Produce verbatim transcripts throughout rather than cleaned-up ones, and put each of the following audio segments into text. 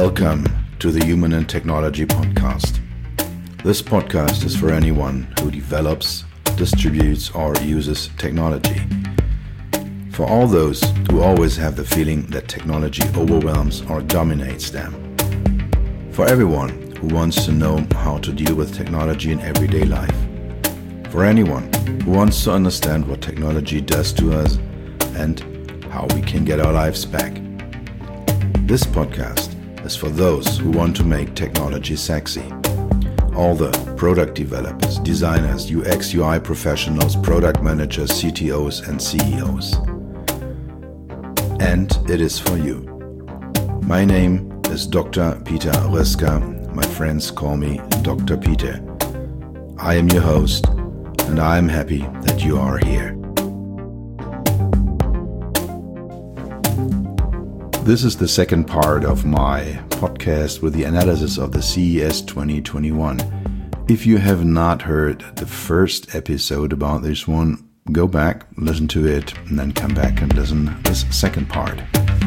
Welcome to the Human and Technology Podcast. This podcast is for anyone who develops, distributes, or uses technology. For all those who always have the feeling that technology overwhelms or dominates them. For everyone who wants to know how to deal with technology in everyday life. For anyone who wants to understand what technology does to us and how we can get our lives back. This podcast is for those who want to make technology sexy. All the product developers, designers, U X U I professionals, product managers, C T Os and C E Os. And it is for you. My name is Doctor Peter Röska. My friends call me Doctor Peter. I am your host, and I am happy that you are here. This is the second part of my podcast with the analysis of the C E S twenty twenty-one. If you have not heard the first episode about this one, go back, listen to it, and then come back and listen to this second part.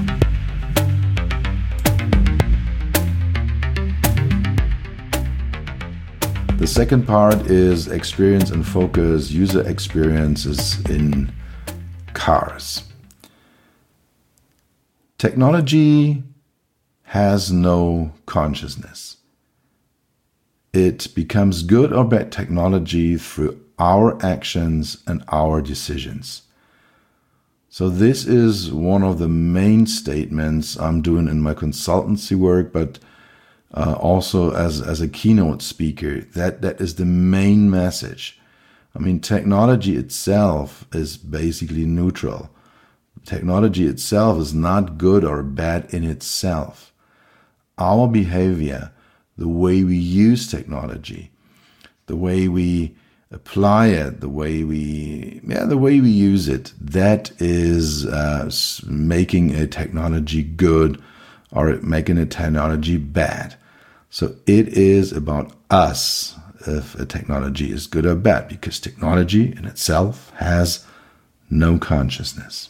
The second part is experience and focus, user experiences in cars. Technology has no consciousness. It becomes good or bad technology through our actions and our decisions. So this is one of the main statements I'm doing in my consultancy work, but uh, also as, as a keynote speaker. That, that is the main message. I mean, technology itself is basically neutral. Technology itself is not good or bad in itself. Our behavior, the way we use technology, the way we apply it, the way we, yeah, the way we use it, that is uh, making a technology good or making a technology bad. So it is about us if a technology is good or bad, because technology in itself has no consciousness.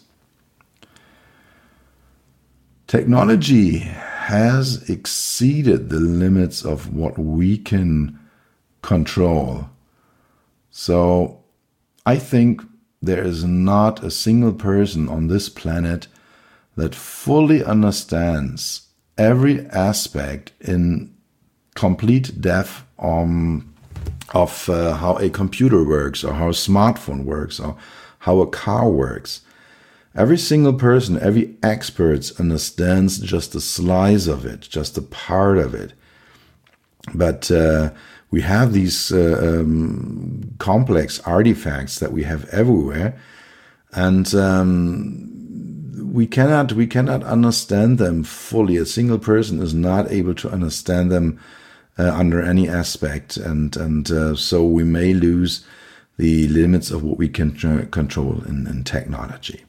Technology has exceeded the limits of what we can control. So I think there is not a single person on this planet that fully understands every aspect in complete depth um, of uh, how a computer works, or how a smartphone works, or how a car works. Every single person, every expert understands just a slice of it, just a part of it. But uh, we have these uh, um, complex artifacts that we have everywhere, and um, we cannot we cannot understand them fully. A single person is not able to understand them uh, under any aspect, and and uh, so we may lose the limits of what we can uh, control in, in technology.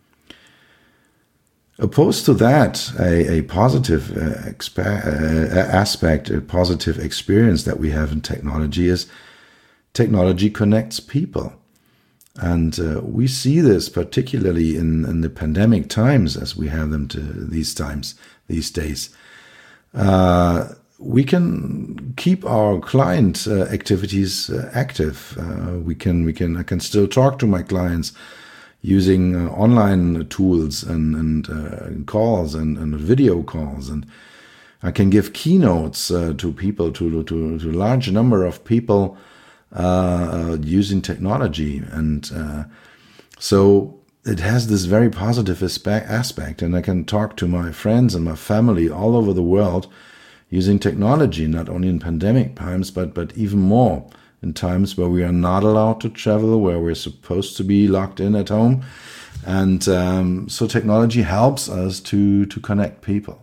Opposed to that, a, a positive uh, expa- uh, aspect, a positive experience that we have in technology is technology connects people. And uh, we see this particularly in, in the pandemic times, as we have them to these times, these days. Uh, we can keep our client uh, activities uh, active. Uh, we can, we can, I can still talk to my clients using uh, online tools and, and uh, calls and, and video calls. And I can give keynotes uh, to people, to, to, to a large number of people uh, using technology. And uh, so it has this very positive aspect. And I can talk to my friends and my family all over the world using technology, not only in pandemic times, but, but even more in times where we are not allowed to travel, where we're supposed to be locked in at home. And um, so technology helps us to, to connect people.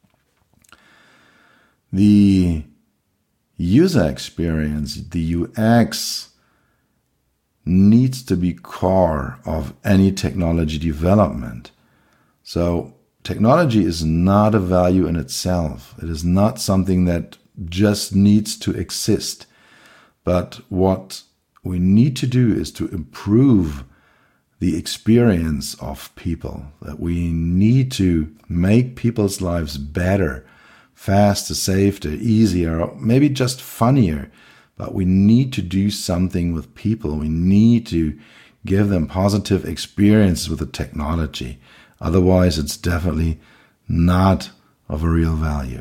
The user experience, the U X, needs to be core of any technology development. So technology is not a value in itself. It is not something that just needs to exist. But what we need to do is to improve the experience of people, that we need to make people's lives better faster, safer, easier, or maybe just funnier. But we need to do something with people. We need to give them positive experiences with the technology. Otherwise, it's definitely not of a real value.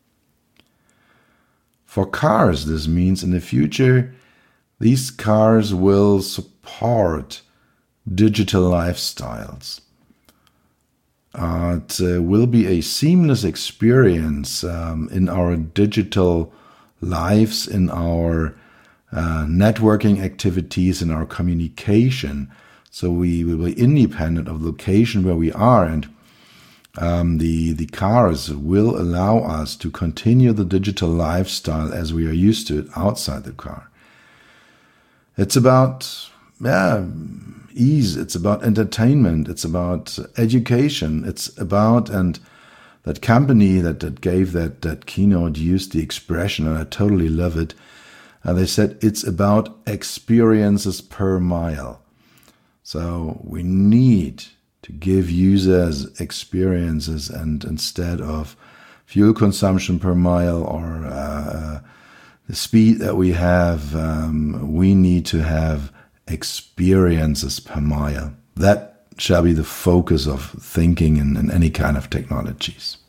For cars, this means in the future, these cars will support digital lifestyles. Uh, it uh, will be a seamless experience um, in our digital lives, in our uh, networking activities, in our communication. So we will be independent of the location where we are, and um, the the cars will allow us to continue the digital lifestyle as we are used to it outside the car. It's about yeah, ease, it's about entertainment, it's about education, it's about, and that company that, that gave that, that keynote used the expression, and I totally love it. And they said it's about experiences per mile. So we need to give users experiences, and instead of fuel consumption per mile or uh, the speed that we have, um, we need to have experiences per mile. That shall be the focus of thinking in, in any kind of technologies.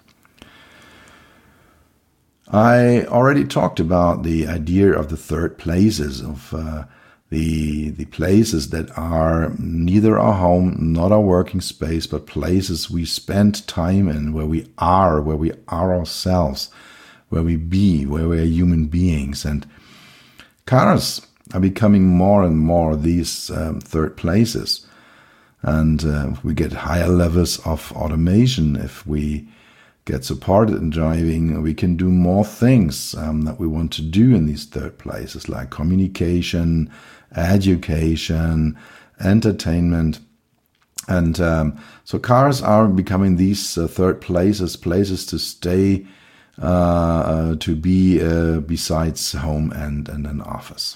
I already talked about the idea of the third places, of uh, the the places that are neither our home, not our working space, but places we spend time in, where we are, where we are ourselves, where we be, where we are human beings. And cars are becoming more and more these um, third places. And uh, we get higher levels of automation. If we get supported in driving, we can do more things um, that we want to do in these third places, like communication, education, entertainment. And um, so cars are becoming these uh, third places, places to stay, uh, uh, to be uh, besides home and, and an office.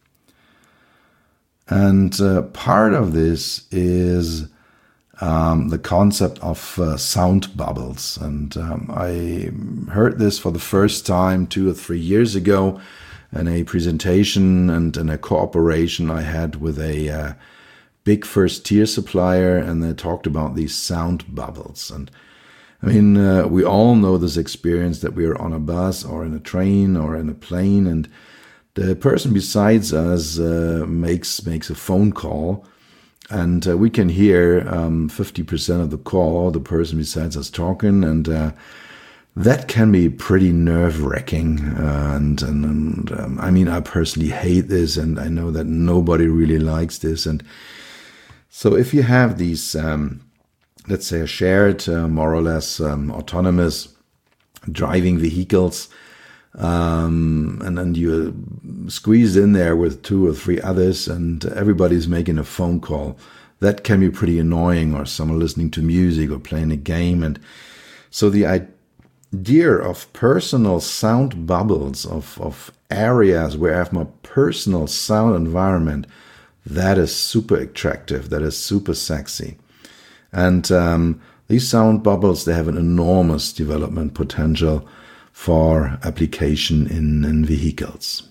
And uh, part of this is um, the concept of uh, sound bubbles. And um, I heard this for the first time two or three years ago in a presentation and in a cooperation I had with a uh, big first-tier supplier, and they talked about these sound bubbles. And I mean, uh, we all know this experience that we are on a bus or in a train or in a plane, and the person besides us uh, makes makes a phone call, and uh, we can hear um, fifty percent of the call, the person besides us talking, and uh, that can be pretty nerve-wracking. Uh, and and, and um, I mean, I personally hate this, and I know that nobody really likes this. And so if you have these, um, let's say, a shared, uh, more or less um, autonomous driving vehicles, Um, and then you squeeze in there with two or three others, and everybody's making a phone call. That can be pretty annoying, or someone listening to music or playing a game. And so the idea of personal sound bubbles, of, of areas where I have my personal sound environment, that is super attractive. That is super sexy. And um, these sound bubbles, they have an enormous development potential for application in, in vehicles.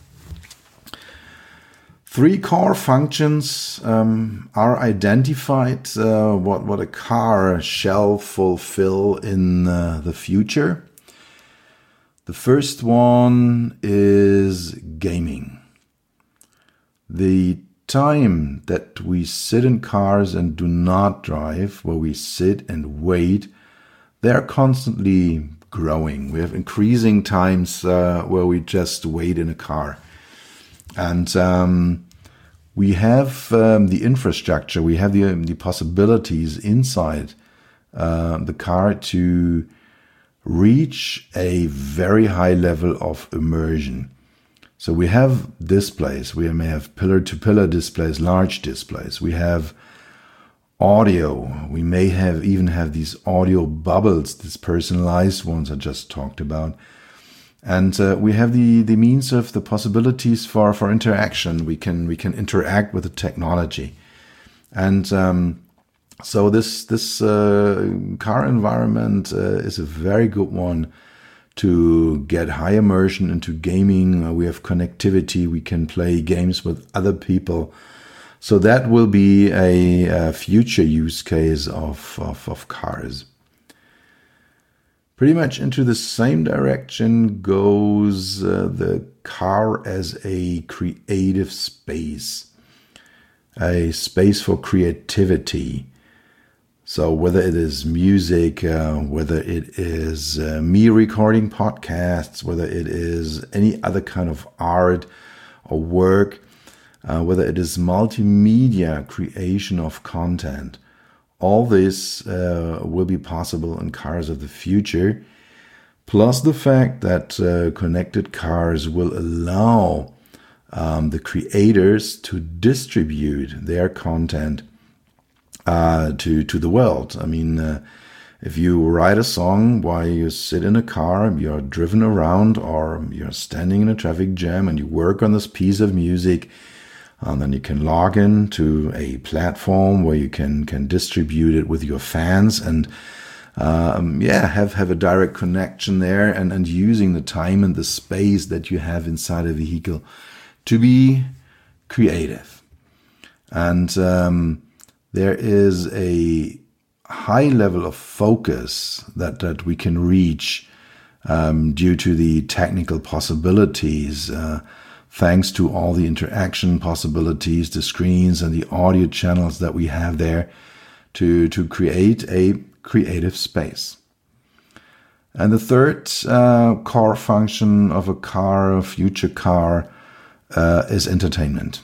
Three core functions um, are identified, uh, what, what a car shall fulfill in uh, the future. The first one is gaming. The time that we sit in cars and do not drive, where we sit and wait, they're constantly growing. We have increasing times uh, where we just wait in a car. And um, we have um, the infrastructure, we have the, the possibilities inside uh, the car to reach a very high level of immersion. So we have displays, we may have pillar-to-pillar displays, large displays. We have audio. We may have even have these audio bubbles, these personalized ones I just talked about. And uh, we have the, the means of the possibilities for, for interaction. We can we can interact with the technology. And um, so this this uh, car environment uh, is a very good one to get high immersion into gaming. Uh, we have connectivity. We can play games with other people. So that will be a, a future use case of, of, of cars. Pretty much into the same direction goes uh, the car as a creative space, a space for creativity. So whether it is music, uh, whether it is uh, me recording podcasts, whether it is any other kind of art or work, uh, whether it is multimedia creation of content, all this uh, will be possible in cars of the future. Plus the fact that uh, connected cars will allow um, the creators to distribute their content uh, to, to the world. I mean, uh, if you write a song while you sit in a car, you're driven around, or you're standing in a traffic jam and you work on this piece of music, and then you can log in to a platform where you can, can distribute it with your fans and um, yeah, have, have a direct connection there, and, and using the time and the space that you have inside a vehicle to be creative. And um, there is a high level of focus that, that we can reach um, due to the technical possibilities, uh, thanks to all the interaction possibilities, the screens and the audio channels that we have there to, to create a creative space. And the third uh, core function of a car, a future car, uh, is entertainment.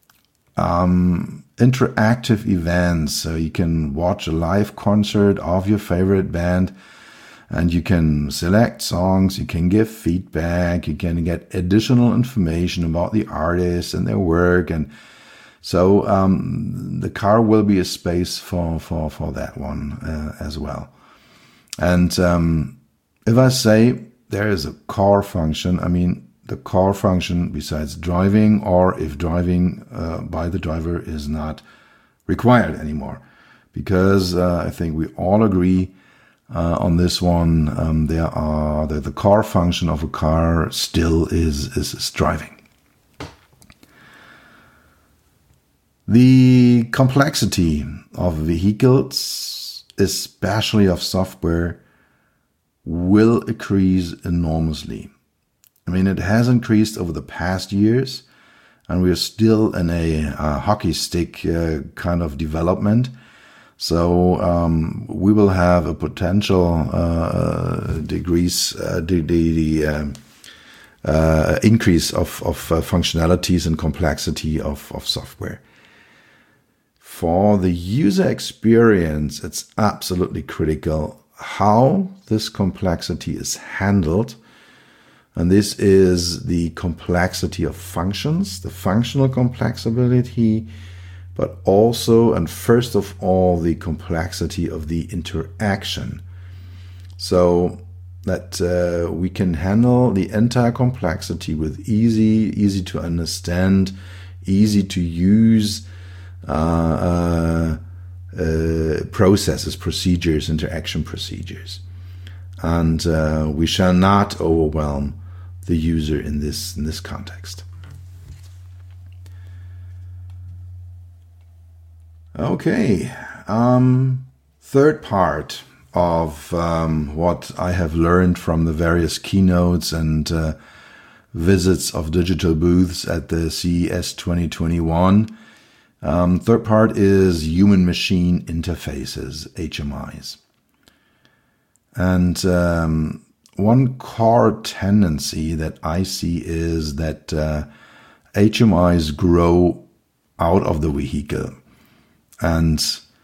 Um, interactive events. So you can watch a live concert of your favorite band, and you can select songs, you can give feedback, you can get additional information about the artists and their work. And so um, the car will be a space for, for, for that one uh, as well. And um, if I say there is a core function, I mean the core function besides driving, or if driving uh, by the driver is not required anymore. Because uh, I think we all agree Uh, on this one, um, there are the, the core function of a car still is, is, is driving. The complexity of vehicles, especially of software, will increase enormously. I mean, it has increased over the past years, and we're still in a, a hockey stick uh, kind of development. So um, we will have a potential uh, degrees, uh, the, the, the um, uh, increase of, of uh, functionalities and complexity of, of software. For the user experience, it's absolutely critical how this complexity is handled. And this is the complexity of functions, the functional complexity, but also, and first of all, the complexity of the interaction. So that uh, we can handle the entire complexity with easy, easy to understand, easy to use uh, uh, uh, processes, procedures, interaction procedures. And uh, we shall not overwhelm the user in this, in this context. Okay, um, third part of um, what I have learned from the various keynotes and uh, visits of digital booths at the C E S twenty twenty-one. Um, third part is human-machine interfaces, H M Is. And um, one core tendency that I see is that uh, H M Is grow out of the vehicle. And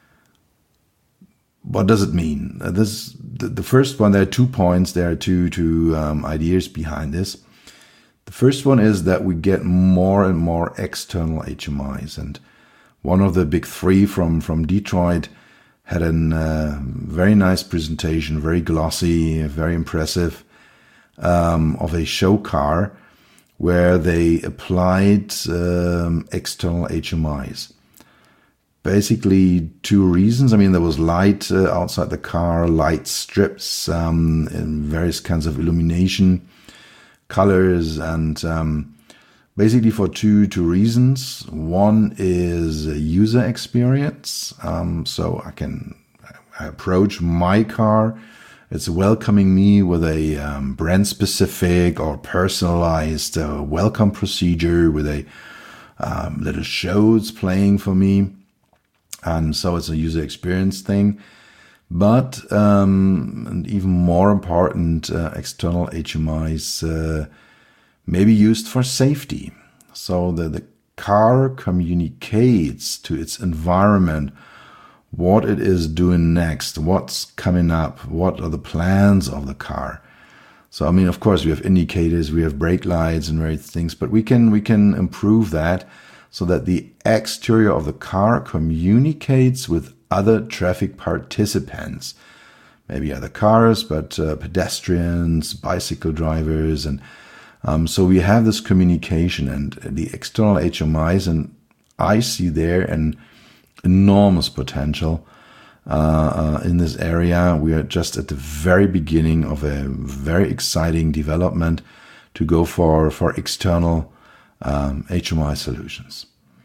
what does it mean? Uh, this the, the first one. There are two points. There are two two um, ideas behind this. The first one is that we get more and more external H M Is, and one of the big three from from Detroit had a uh, very nice presentation, very glossy, very impressive, um, of a show car where they applied um, external H M Is. basically two reasons. I mean, there was light uh, outside the car, light strips, um, in various kinds of illumination, colors, and um, basically for two two reasons. One is a user experience. Um, so I can I approach my car. It's welcoming me with a um, brand-specific or personalized uh, welcome procedure with a um, little shows playing for me. And so it's a user experience thing. But um, and even more important, uh, external H M Is uh, may be used for safety. So that the car communicates to its environment what it is doing next, what's coming up, what are the plans of the car. So, I mean, of course, we have indicators, we have brake lights and various things, but we can we can improve that so that the exterior of the car communicates with other traffic participants, maybe other cars, but uh, pedestrians, bicycle drivers, and um, so we have this communication and the external H M Is, and I see there an enormous potential uh, uh, in this area. We are just at the very beginning of a very exciting development to go for for external um, H M I solutions.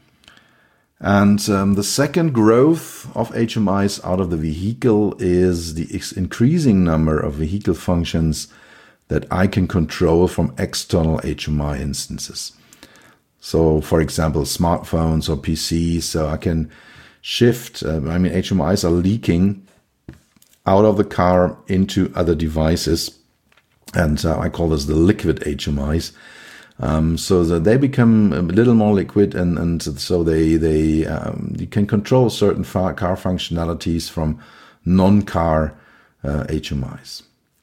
And um, the second growth of H M Is out of the vehicle is the ex- increasing number of vehicle functions that I can control from external H M I instances. So, for example, smartphones or P Cs. So I can shift. Uh, I mean, H M Is are leaking out of the car into other devices, and uh, I call this the liquid H M Is. Um, so that they become a little more liquid, and, and so they they um, you can control certain car functionalities from non-car uh, H M Is.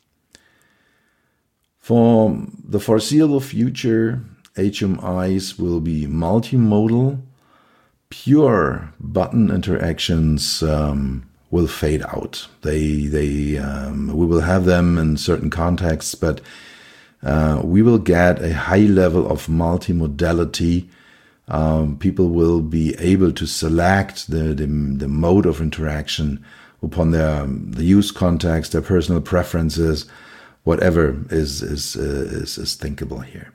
For the foreseeable future, H M Is will be multimodal. Pure button interactions um, will fade out. They they um, we will have them in certain contexts, but Uh, we will get a high level of multimodality. Um, people will be able to select the, the, the mode of interaction upon their the use context, their personal preferences, whatever is is uh, is, is thinkable here.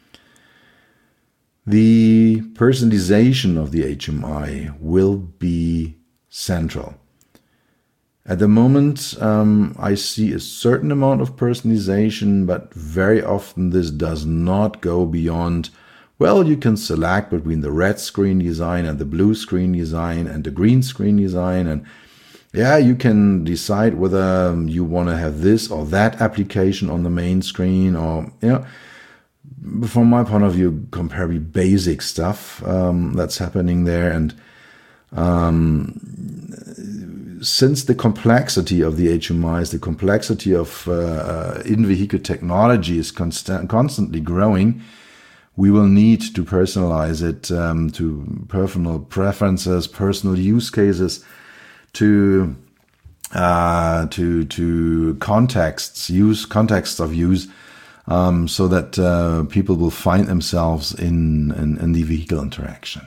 The personalization of the H M I will be central. At the moment, um, I see a certain amount of personalization, but very often this does not go beyond, well, you can select between the red screen design and the blue screen design and the green screen design. And yeah, you can decide whether you want to have this or that application on the main screen, or, you know, from my point of view, comparably basic stuff um, that's happening there. And um, since the complexity of the H M Is, the complexity of uh, in-vehicle technology is constant, constantly growing, we will need to personalize it um, to personal preferences, personal use cases, to uh, to to contexts, use contexts of use, um, so that uh, people will find themselves in, in in the vehicle interaction.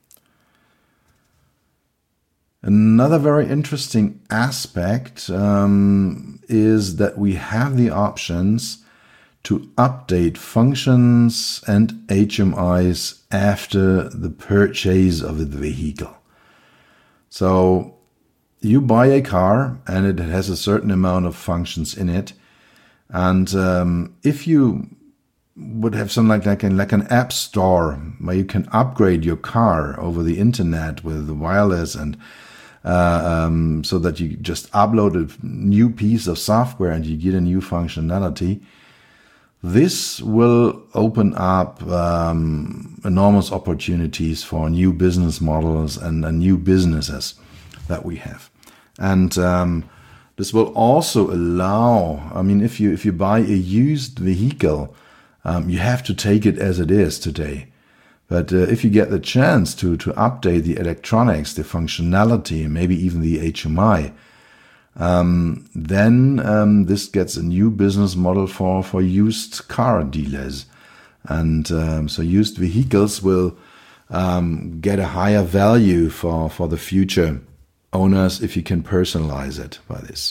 Another very interesting aspect um, is that we have the options to update functions and H M Is after the purchase of the vehicle. So you buy a car and it has a certain amount of functions in it. And um, if you would have something like, like, an, like an app store where you can upgrade your car over the internet with wireless, and uh, um, so that you just upload a new piece of software and you get a new functionality, this will open up um, enormous opportunities for new business models and, and new businesses that we have. And um, this will also allow, I mean, if you if you buy a used vehicle, um, you have to take it as it is today. But uh, if you get the chance to to update the electronics, the functionality, maybe even the H M I, um, then um, this gets a new business model for, for used car dealers. And um, so used vehicles will um, get a higher value for, for the future owners if you can personalize it by this.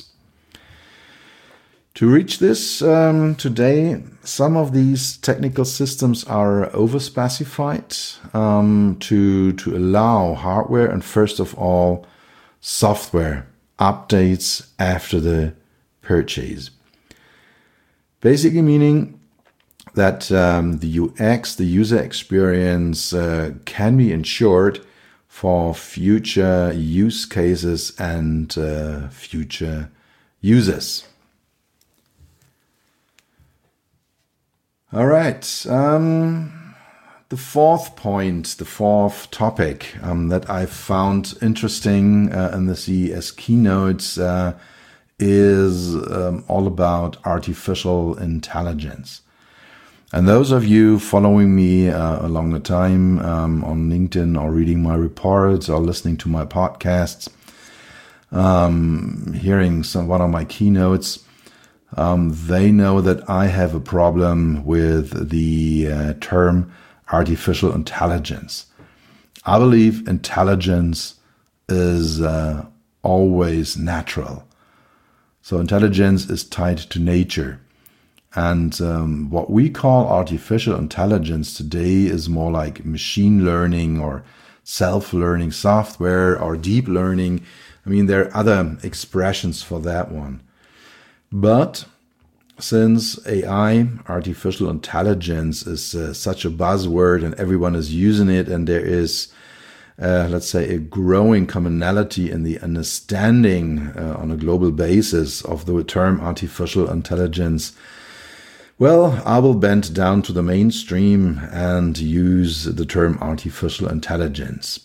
To reach this um, today, some of these technical systems are overspecified um, to, to allow hardware and first of all software updates after the purchase. Basically meaning that um, the U X, the user experience, uh, can be ensured for future use cases and uh, future users. All right. Um, the fourth point, the fourth topic um, that I found interesting uh, in the C E S keynotes uh, is um, all about artificial intelligence. And those of you following me uh, along the time um, on LinkedIn or reading my reports or listening to my podcasts, um, hearing some one of my keynotes, Um, they know that I have a problem with the uh, term artificial intelligence. I believe intelligence is uh, always natural. So intelligence is tied to nature. And um, what we call artificial intelligence today is more like machine learning or self-learning software or deep learning. I mean, there are other expressions for that one. But since A I, artificial intelligence, is uh, such a buzzword and everyone is using it, and there is, uh, let's say, a growing commonality in the understanding uh, on a global basis of the term artificial intelligence, well, I will bend down to the mainstream and use the term artificial intelligence.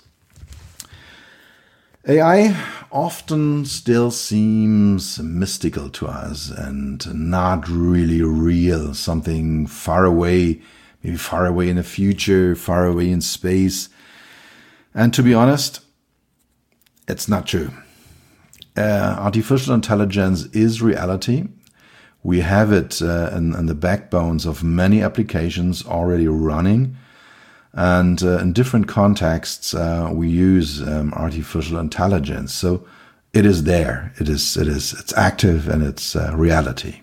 A I often still seems mystical to us and not really real, something far away, maybe far away in the future, far away in space. And to be honest, it's not true. Uh, artificial intelligence is reality. We have it uh, in, in the backbones of many applications already running. And uh, in different contexts, uh, we use um, artificial intelligence. So it is there. It is. It is. It's active and it's uh, reality.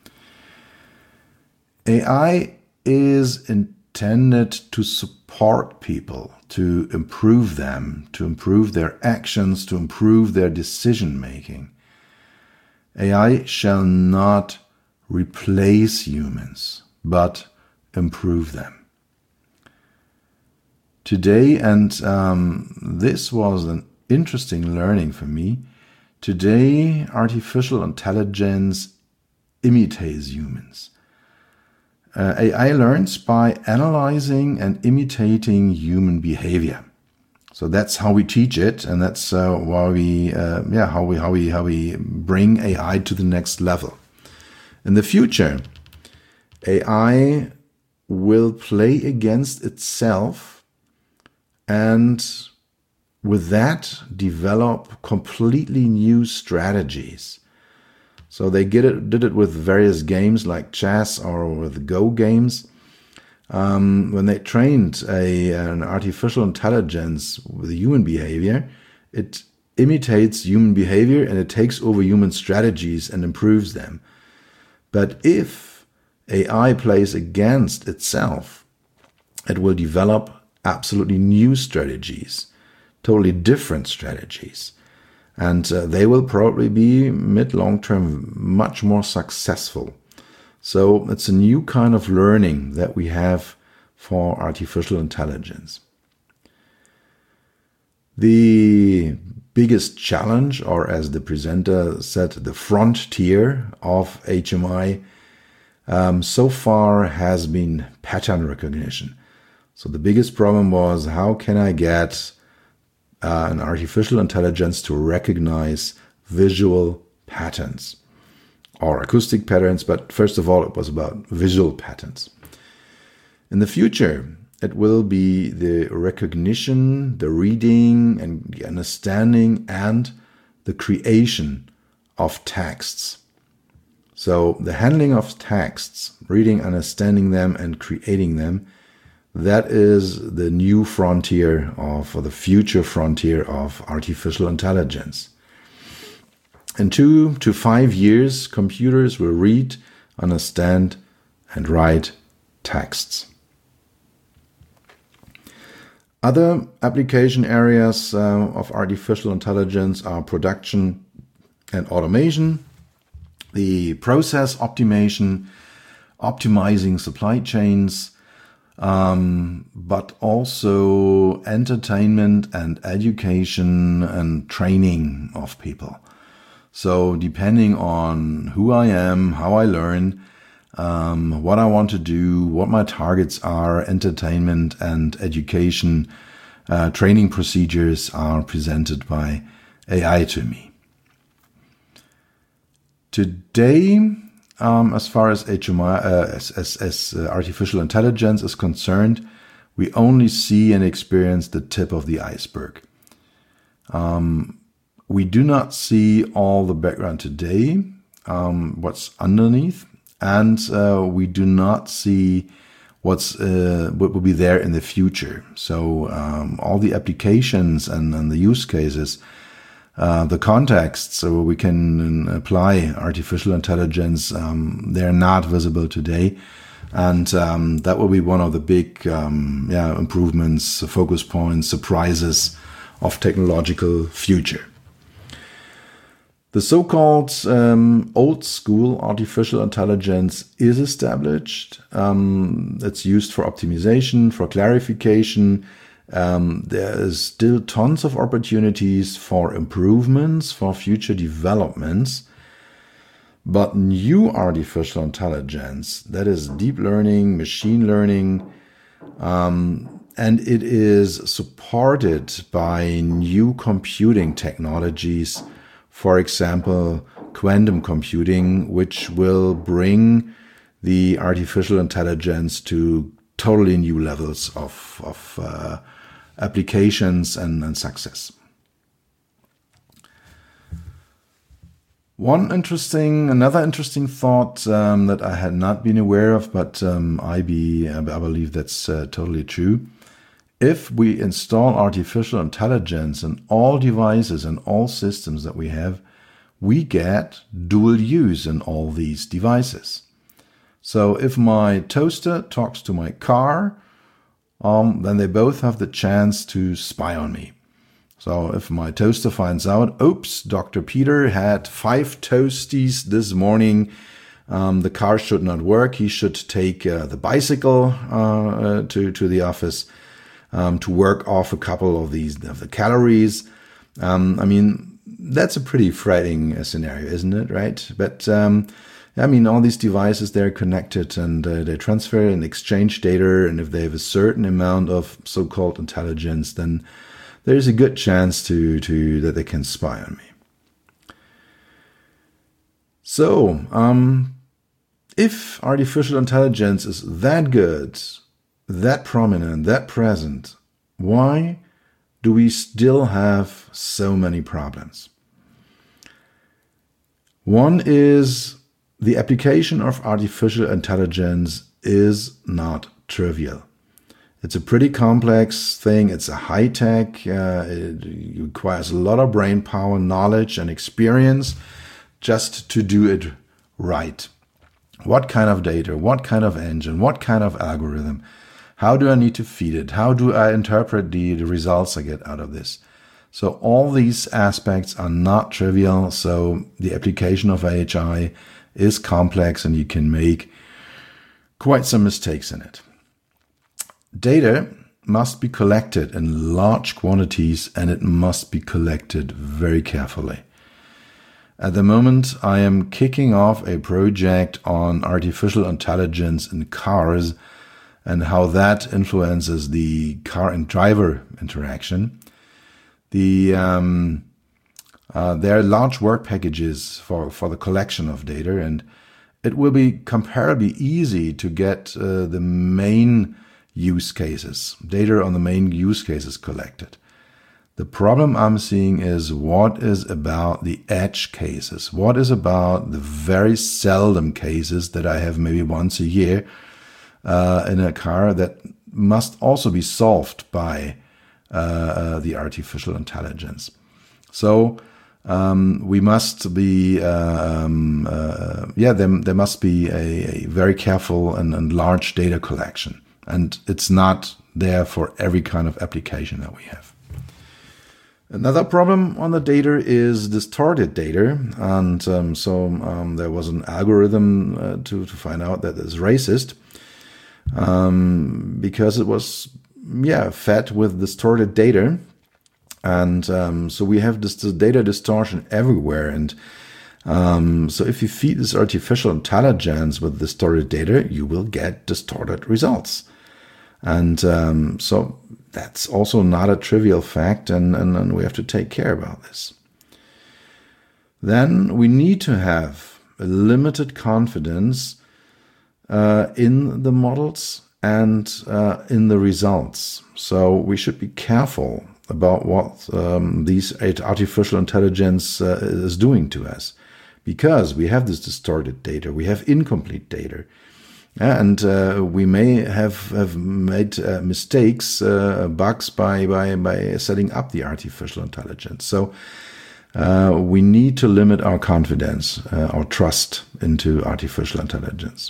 A I is intended to support people, to improve them, to improve their actions, to improve their decision making. A I shall not replace humans, but improve them. Today, and um, this was an interesting learning for me, today artificial intelligence imitates humans. Uh, A I learns by analyzing and imitating human behavior. So that's how we teach it, and that's uh, why we, uh, yeah, how we how we how we bring A I to the next level. In the future, A I will play against itself. And with that, develop completely new strategies. So they get it, did it with various games like chess or with Go games. Um, when they trained a, an artificial intelligence with human behavior, it imitates human behavior and it takes over human strategies and improves them. But if A I plays against itself, it will develop absolutely new strategies, totally different strategies. And uh, they will probably be mid-long term much more successful. So it's a new kind of learning that we have for artificial intelligence. The biggest challenge, or as the presenter said, the frontier of H M I um, so far has been pattern recognition. So the biggest problem was, how can I get uh, an artificial intelligence to recognize visual patterns or acoustic patterns? But first of all, it was about visual patterns. In the future, it will be the recognition, the reading and the understanding and the creation of texts. So the handling of texts, reading, understanding them and creating them, that is the new frontier of, or the future frontier of artificial intelligence. In two to five years, computers will read, understand, and write texts. Other application areas uh, of artificial intelligence are production and automation, the process optimization, optimizing supply chains, um, but also entertainment and education and training of people. So depending on who I am, how I learn, um, what I want to do, what my targets are, entertainment and education, uh, training procedures are presented by A I to me. Today, um, as far as H M I, uh, as, as, as uh, artificial intelligence is concerned, we only see and experience the tip of the iceberg. Um, We do not see all the background today, um, what's underneath, and uh, we do not see what's uh, what will be there in the future. So um, all the applications and, and the use cases, uh, the contexts where we can apply artificial intelligence, um, they're not visible today. And um, that will be one of the big um, yeah, improvements, focus points, surprises of technological future. The so-called um, old school artificial intelligence is established. Um, it's used for optimization, for clarification. Um, there is still tons of opportunities for improvements, for future developments. But new artificial intelligence, that is deep learning, machine learning, um, and it is supported by new computing technologies. For example, quantum computing, which will bring the artificial intelligence to totally new levels of, of uh, applications and, and success. One interesting, another interesting thought um, that I had not been aware of, but um, I, be, I believe that's uh, totally true. If we install artificial intelligence in all devices and all systems that we have, we get dual use in all these devices. So if my toaster talks to my car, um, then they both have the chance to spy on me. So if my toaster finds out, oops, Doctor Peter had five toasties this morning, um, the car should not work, he should take uh, the bicycle uh, uh, to, to the office. Um, to work off a couple of these of the calories. Um, I mean, that's a pretty frightening scenario, isn't it? Right? But um, I mean, all these devices, they're connected and uh, they transfer and exchange data. And if they have a certain amount of so-called intelligence, then there's a good chance to to that they can spy on me. So, um, if artificial intelligence is that good, that prominent, that present, why do we still have so many problems? One is the application of artificial intelligence is not trivial. It's a pretty complex thing. It's a high tech. Uh, it requires a lot of brain power, knowledge, and experience just to do it right. What kind of data? What kind of engine? What kind of algorithm? How do I need to feed it? How do I interpret the, the results I get out of this? So all these aspects are not trivial. So the application of A H I is complex and you can make quite some mistakes in it. Data must be collected in large quantities and it must be collected very carefully. At the moment, I am kicking off a project on artificial intelligence in cars and how that influences the car and driver interaction. The um, uh, there are large work packages for, for the collection of data, and it will be comparably easy to get uh, the main use cases, data on the main use cases collected. The problem I'm seeing is what is about the edge cases, what is about the very seldom cases that I have maybe once a year Uh, in a car that must also be solved by uh, uh, the artificial intelligence. So um, we must be, uh, um, uh, yeah, there, there must be a, a very careful and, and large data collection. And it's not there for every kind of application that we have. Another problem on the data is distorted data. And um, so um, there was an algorithm uh, to, to find out that it's racist um, because it was, yeah, fed with distorted data. And um, so we have this, this data distortion everywhere. And um, so if you feed this artificial intelligence with distorted data, you will get distorted results. And um, so that's also not a trivial fact, and, and, and we have to take care about this. Then we need to have a limited confidence uh, in the models and uh, in the results. So we should be careful about what um, these artificial intelligence uh, is doing to us, because we have this distorted data, we have incomplete data. Yeah, and uh, we may have, have made uh, mistakes, uh, bugs by, by, by setting up the artificial intelligence. So uh, we need to limit our confidence, uh, our trust into artificial intelligence.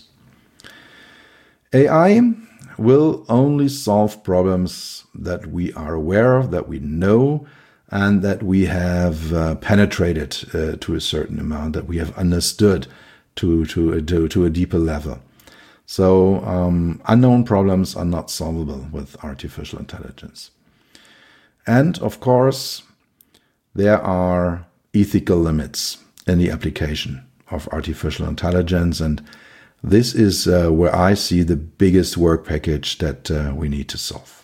A I will only solve problems that we are aware of, that we know, and that we have uh, penetrated uh, to a certain amount, that we have understood to, to, to, to a deeper level. So um, unknown problems are not solvable with artificial intelligence. And of course, there are ethical limits in the application of artificial intelligence. And this is uh, where I see the biggest work package that uh, we need to solve.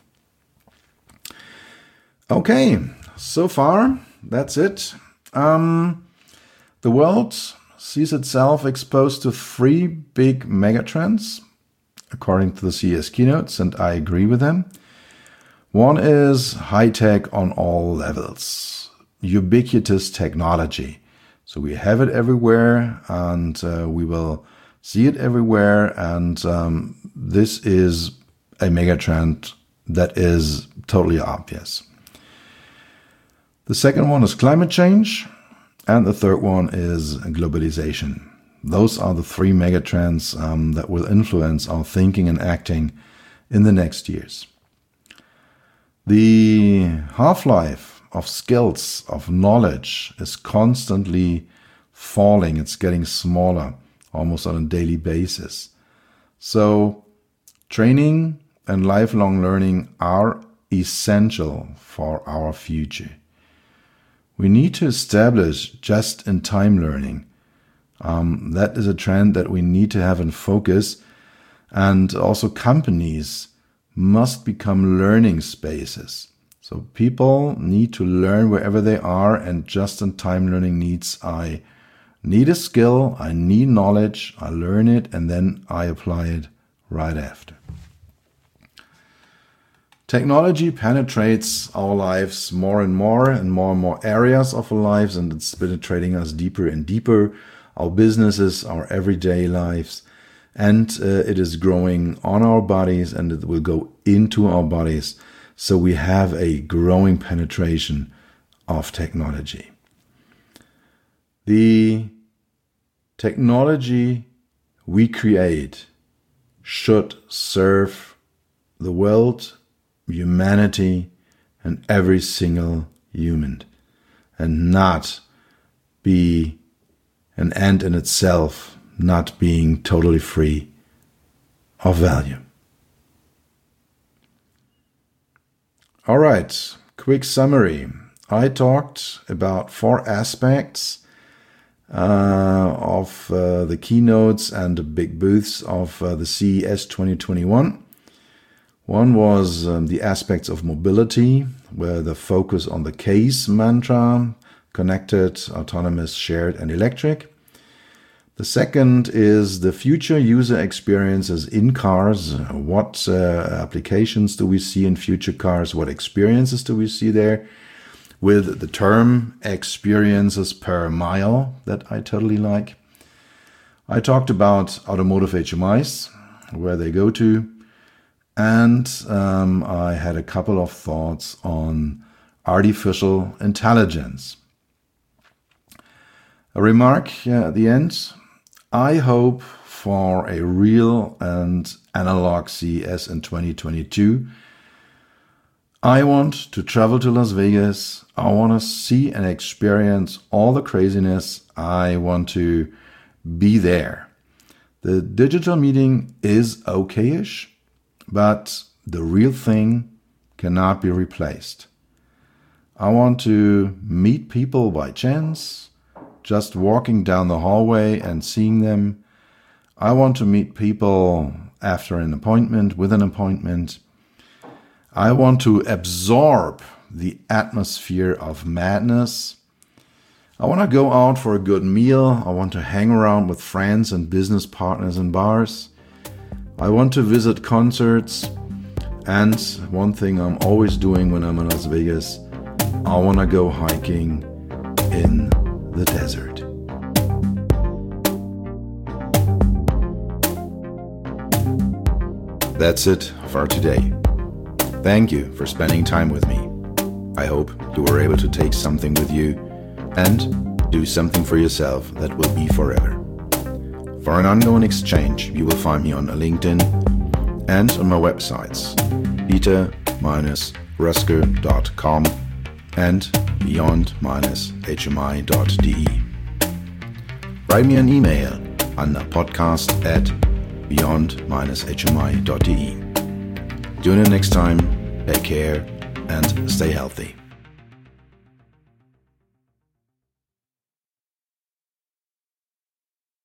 Okay, so far, that's it. Um, the world sees itself exposed to three big megatrends, according to the C E S keynotes, and I agree with them. One is high-tech on all levels, ubiquitous technology. So we have it everywhere, and uh, we will see it everywhere, and um, this is a megatrend that is totally obvious. The second one is climate change. And the third one is globalization. Those are the three megatrends um, that will influence our thinking and acting in the next years. The half-life of skills, of knowledge, is constantly falling. It's getting smaller, almost on a daily basis. So training and lifelong learning are essential for our future. We need to establish just-in-time learning. Um, that is a trend that we need to have in focus. And also companies must become learning spaces. So people need to learn wherever they are, and just-in-time learning needs I need a skill, I need knowledge, I learn it, and then I apply it right after. Technology penetrates our lives more and more and more and more areas of our lives, and it's penetrating us deeper and deeper, our businesses, our everyday lives, and uh, it is growing on our bodies, and it will go into our bodies. So we have a growing penetration of technology. The technology we create should serve the world, humanity, and every single human, and not be an end in itself, not being totally free of value. All right, quick summary. I talked about four aspects uh, of uh, the keynotes and the big booths of uh, the C E S twenty twenty-one. One was um, the aspects of mobility, where the focus on the CASE mantra, connected, autonomous, shared, and electric. The second is the future user experiences in cars. What uh, applications do we see in future cars? What experiences do we see there? With the term experiences per mile that I totally like. I talked about automotive H M Is, where they go to, And um, I had a couple of thoughts on artificial intelligence. A remark yeah, at the end. I hope for a real and analog C E S in twenty twenty-two. I want to travel to Las Vegas. I want to see and experience all the craziness. I want to be there. The digital meeting is okay-ish, but the real thing cannot be replaced. I want to meet people by chance, just walking down the hallway and seeing them. I want to meet people after an appointment, with an appointment. I want to absorb the atmosphere of madness. I want to go out for a good meal. I want to hang around with friends and business partners in bars. I want to visit concerts. And one thing I'm always doing when I'm in Las Vegas, I want to go hiking in the desert. That's it for today. Thank you for spending time with me. I hope you were able to take something with you and do something for yourself that will be forever. For an ongoing exchange, you will find me on LinkedIn and on my websites, peter dash rusker dot com and beyond dash h m i dot d e. Write me an email on podcast at beyond dash h m i dot d e. Tune in next time, take care, and stay healthy.